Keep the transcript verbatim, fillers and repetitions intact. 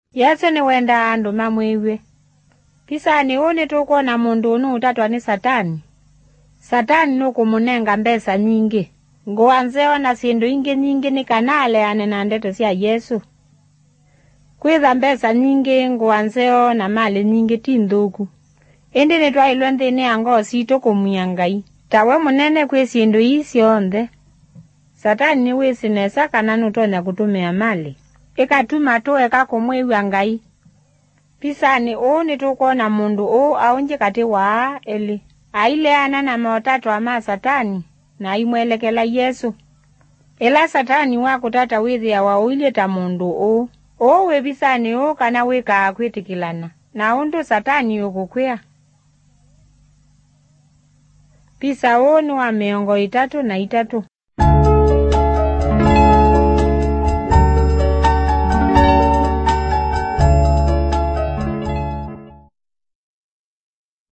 Yesu ni wenda andu mamwiwe. Pisani uni tuko na mundu unu utatwa ni Satani. Satani nuku munenga mbesa nyingi. Nguanzeo na sindu ingi nyingi ni kanale ane na ndeto siya Yesu. Kwitha mbesa nyingi nguanzeo na mali nyingi tinduku. Indi nitwa ilwenthi ni ango sito kumuyangai. Tawe munene kwe sindu isi onde. Satani ni wisi nesa kana nutonya kutumia mali. Ika tuma tuwe kakumwewe ngai. Pisani uni tuko na mundu u aunje kati waa eli. Aile ana na maotatu ama Satani na imwelekela Yesu. Ela Satani wako tata withi ya wawili ta mundu u. Owe pisani u kana wika akwitikilana. Na undu Satani yukukwea. Pisa unu wa miongo itatu na itatu.